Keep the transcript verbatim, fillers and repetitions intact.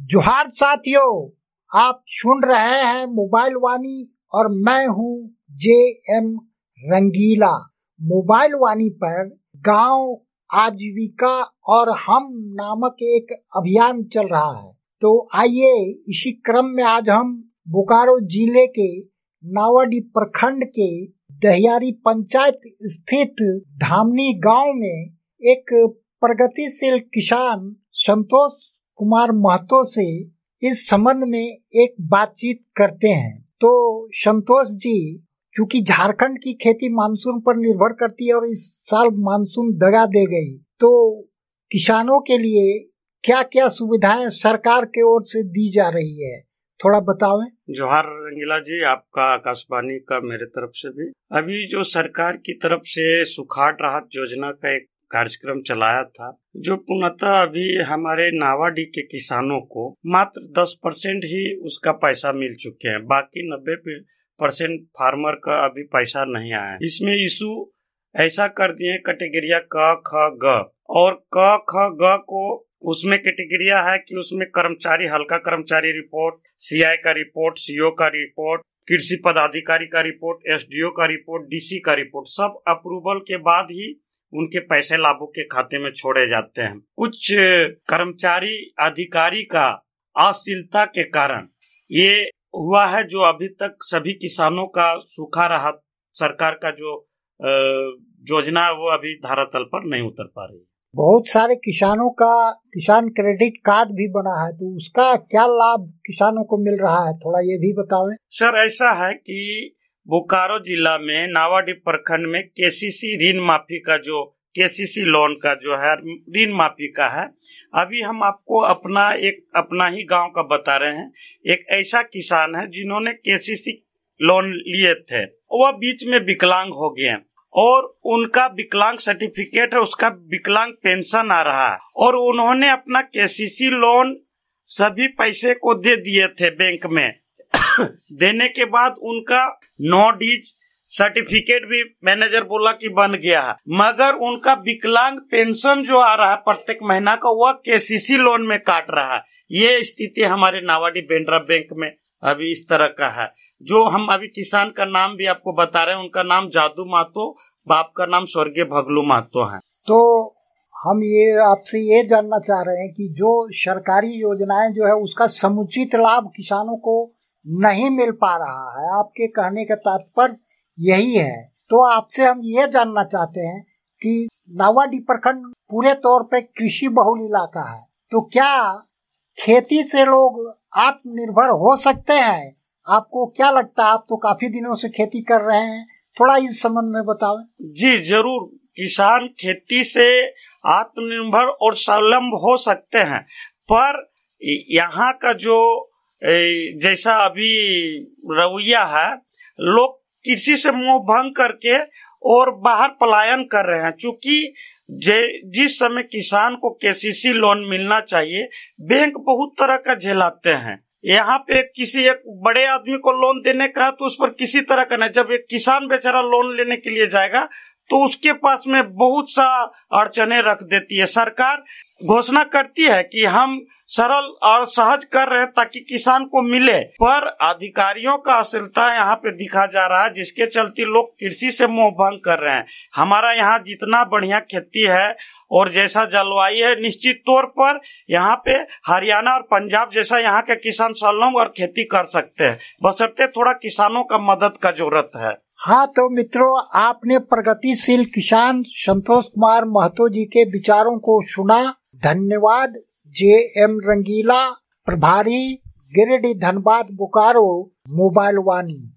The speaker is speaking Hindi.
जोहार साथियों, आप सुन रहे हैं मोबाइल वाणी और मैं हूं जे एम रंगीला। मोबाइल वाणी पर गांव आजीविका और हम नामक एक अभियान चल रहा है। तो आइए इसी क्रम में आज हम बोकारो जिले के नावाडीह प्रखंड के दहियारी पंचायत स्थित धामनी गांव में एक प्रगतिशील किसान संतोष कुमार महतो से इस संबंध में एक बातचीत करते हैं। तो संतोष जी, क्योंकि झारखंड की खेती मानसून पर निर्भर करती है और इस साल मानसून दगा दे गई, तो किसानों के लिए क्या क्या सुविधाएं सरकार की ओर से दी जा रही है, थोड़ा बतावें। जोहार रंगीला जी, आपका आकाशवाणी का मेरे तरफ से भी। अभी जो सरकार की तरफ से सुखाड़ राहत योजना का एक कार्यक्रम चलाया था, जो पूर्णतः अभी हमारे नावाडीह के किसानों को मात्र दस परसेंट ही उसका पैसा मिल चुके हैं। बाकी नब्बे परसेंट फार्मर का अभी पैसा नहीं आया। इसमें इशू ऐसा कर दिए कैटेगरिया क ख ग, और क ख ग को उसमें कैटेगरिया है कि उसमें कर्मचारी, हल्का कर्मचारी रिपोर्ट, सीआई का रिपोर्ट, सीओ का रिपोर्ट, कृषि पदाधिकारी का रिपोर्ट, एसडीओ का रिपोर्ट, डीसी का रिपोर्ट, सब अप्रूवल के बाद ही उनके पैसे लाभों के खाते में छोड़े जाते हैं। कुछ कर्मचारी अधिकारी का अशिलता के कारण ये हुआ है, जो अभी तक सभी किसानों का सूखा राहत सरकार का जो योजना है वो अभी धरातल पर नहीं उतर पा रही है। बहुत सारे किसानों का किसान क्रेडिट कार्ड भी बना है, तो उसका क्या लाभ किसानों को मिल रहा है, थोड़ा ये भी बतावें। सर, ऐसा है कि बोकारो जिला में नावाडीह प्रखंड में केसीसी ऋण माफी का जो केसीसी लोन का जो है ऋण माफी का है। अभी हम आपको अपना एक अपना ही गांव का बता रहे हैं। एक ऐसा किसान है जिन्होंने केसीसी लोन लिए थे, वह बीच में विकलांग हो गए और उनका विकलांग सर्टिफिकेट है, उसका विकलांग पेंशन आ रहा है, और उन्होंने अपना केसीसी लोन सभी पैसे को दे दिए थे बैंक में। देने के बाद उनका नो डीज सर्टिफिकेट भी मैनेजर बोला कि बन गया है, मगर उनका विकलांग पेंशन जो आ रहा है प्रत्येक महीना का, वह केसीसी लोन में काट रहा है। ये स्थिति हमारे नावाडीह बेंड्रा बैंक में अभी इस तरह का है। जो हम अभी किसान का नाम भी आपको बता रहे हैं, उनका नाम जादू महतो, बाप का नाम स्वर्गीय भगलू महतो है। तो हम ये आपसे ये जानना चाह रहे हैं कि जो सरकारी योजनाएं जो है उसका समुचित लाभ किसानों को नहीं मिल पा रहा है, आपके कहने का तात्पर्य यही है। तो आपसे हम ये जानना चाहते हैं कि नावाडीह प्रखंड पूरे तौर पे कृषि बहुल इलाका है, तो क्या खेती से लोग आत्मनिर्भर हो सकते हैं? आपको क्या लगता है? आप तो काफी दिनों से खेती कर रहे हैं, थोड़ा इस संबंध में बताओ। जी जरूर, किसान खेती से आत्मनिर्भर और स्वावलंबी हो सकते हैं, पर यहाँ का जो जैसा अभी रवैया है, लोग कृषि से मोह भंग करके और बाहर पलायन कर रहे हैं। चूंकि जिस समय किसान को केसीसी लोन मिलना चाहिए, बैंक बहुत तरह का झेलाते हैं। यहाँ पे किसी एक बड़े आदमी को लोन देने का है तो उस पर किसी तरह का नहीं, जब एक किसान बेचारा लोन लेने के लिए जाएगा तो उसके पास में बहुत सा अड़चने रख देती है। सरकार घोषणा करती है कि हम सरल और सहज कर रहे हैं ताकि किसान को मिले, पर अधिकारियों का अशिलता यहाँ पे दिखा जा रहा है, जिसके चलते लोग कृषि से मोह भंग कर रहे हैं। हमारा यहाँ जितना बढ़िया खेती है और जैसा जलवायु है, निश्चित तौर पर यहाँ पे हरियाणा और पंजाब जैसा यहाँ के किसान स्वावलंबी और खेती कर सकते हैं, बशर्ते थोड़ा किसानों का मदद का जरूरत है। हाँ, तो मित्रों, आपने प्रगतिशील किसान संतोष कुमार महतो जी के विचारों को सुना। धन्यवाद। जे एम रंगीला, प्रभारी गिरिडीह धनबाद बोकारो, मोबाइल वाणी।